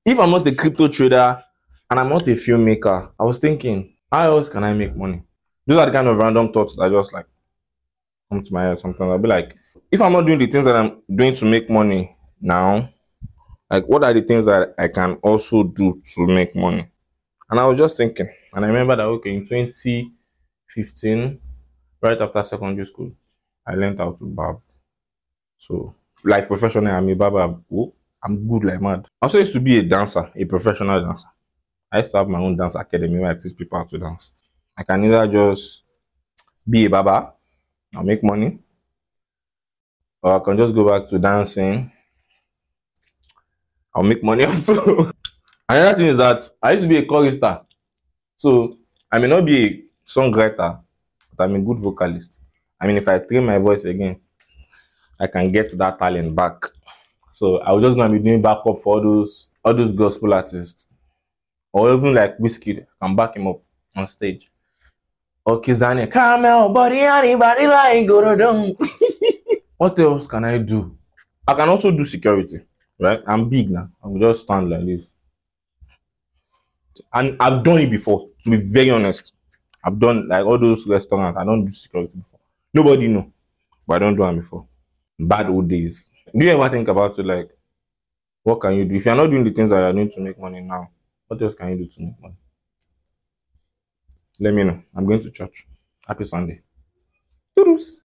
If I'm not a crypto trader and I'm not a filmmaker, I was thinking, how else can I make money? Those are the kind of random thoughts that just like come to my head sometimes. I'll be like, if I'm not doing the things that I'm doing to make money now, like what are the things that I can also do to make money? And I was just thinking, and I remember that okay, in 2015, right after secondary school, I learned how to barb. So, like professionally, I'm a barber. Oh, I'm good like mad. I also used to be a dancer, a professional dancer. I used to have my own dance academy where I teach people how to dance. I can either just be a barber, I'll make money, or I can just go back to dancing, I'll make money also. Another thing is that I used to be a chorister. So I may not be a songwriter, but I'm a good vocalist. I mean, if I train my voice again, I can get that talent back. So I was just gonna be doing backup for all those gospel artists, or even like Whiskey, I can back him up on stage. Or Kizane, Camel, body, anybody like go to them. What else can I do? I can also do security, right? I'm big now. I will just stand like this. And I've done it before, to be very honest. I've done like all those restaurants. I don't do security before. Nobody know, but I don't do them before. Bad old days. Do you ever think about it like, what can you do? If you're not doing the things that you're doing to make money now, what else can you do to make money? Let me know. I'm going to church. Happy Sunday. Toodles.